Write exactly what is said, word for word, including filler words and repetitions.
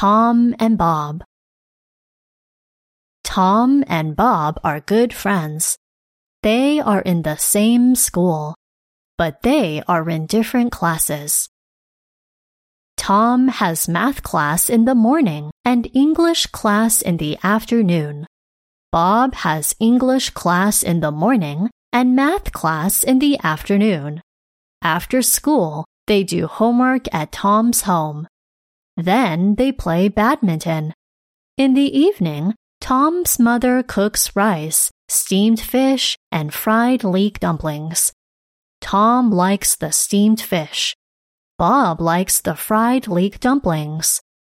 Tom and Bob. Tom and Bob are good friends. They are in the same school, but they are in different classes. Tom has math class in the morning and English class in the afternoon. Bob has English class in the morning and math class in the afternoon. After school, they do homework at Tom's home. Then they play badminton. In the evening, Tom's mother cooks rice, steamed fish, and fried leek dumplings. Tom likes the steamed fish. Bob likes the fried leek dumplings.